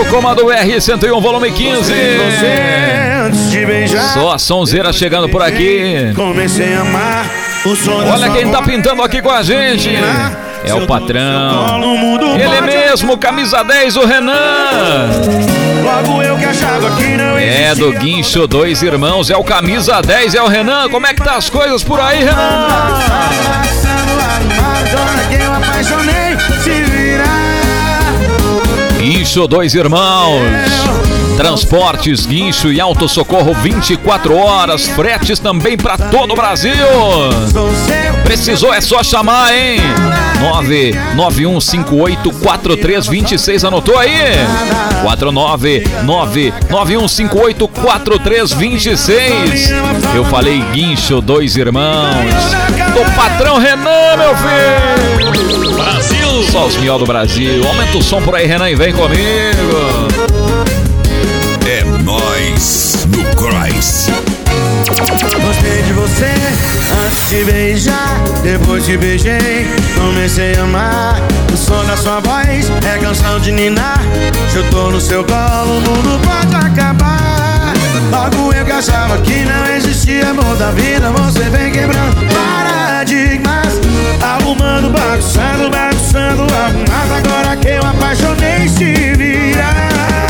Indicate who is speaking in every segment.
Speaker 1: o comando R101, volume 15. Só a sonzeira chegando por aqui.
Speaker 2: Comecei a amar o som.
Speaker 1: Olha quem tá pintando aqui com a gente. É o patrão. Ele mesmo, camisa 10, o Renan.
Speaker 2: Logo eu que achava que não existia.
Speaker 1: É do Guincho, dois irmãos. É o camisa 10, é o Renan. Como é que tá as coisas por aí, Renan?
Speaker 2: Quem eu apaixonei se virar.
Speaker 1: Guincho, dois irmãos. Transportes, guincho e autossocorro 24 horas. Fretes também pra todo o Brasil. Precisou, é só chamar, hein? 991584326. Anotou aí? 49991584326. Eu falei guincho, dois irmãos. Do patrão Renan, meu filho.
Speaker 3: Brasil.
Speaker 1: Só os miol do Brasil. Aumenta o som por aí, Renan, e vem comigo.
Speaker 3: É nóis no Cross.
Speaker 2: Gostei de você antes de beijar. Depois que beijei, comecei a amar. O som da sua voz é canção de ninar. Se eu tô no seu colo, o mundo pode acabar. Logo eu que achava que não existia amor da vida. Você vem quebrando paradigmas, arrumando, bagunçando, mas agora que eu apaixonei se virar.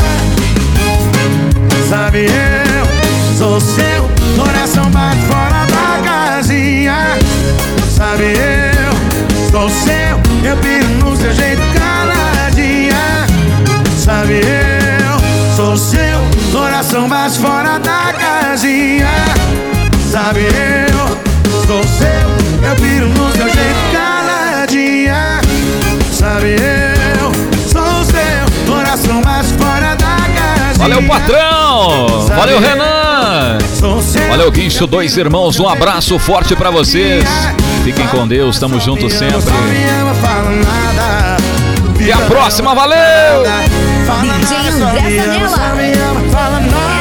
Speaker 2: Sabe, eu sou seu, coração bate fora da casinha. Sabe, eu sou seu, eu piro no seu jeito caladinha. Sabe, eu sou seu, coração bate fora da casinha. Sabe, eu sou seu, eu piro no seu jeito caladinha. Sabe, eu sou seu, coração bate fora da casinha.
Speaker 1: Valeu, patrão! Valeu, Renan! Valeu, Guincho, dois irmãos. Um abraço forte pra vocês. Fiquem com Deus, tamo junto sempre. E a próxima, valeu!
Speaker 4: DJ André Sanella.